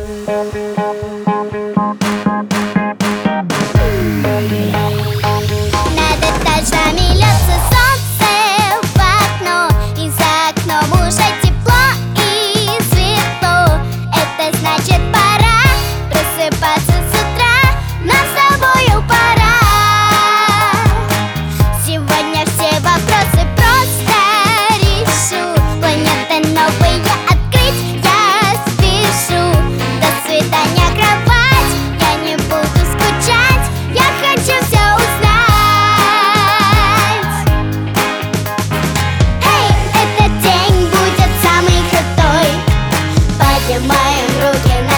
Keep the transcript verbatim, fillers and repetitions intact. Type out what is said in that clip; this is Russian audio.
Над этажами льется солнце в окно, и за окном уже тепло и светло. Это значит, пора просыпаться с утра, нам с тобою пора. Сегодня все вопросы просто решу, планеты новые открыть я спешу. До свидания, кровать, я не буду скучать, я хочу все узнать. Эй, этот день будет самый крутой, поднимаем руки на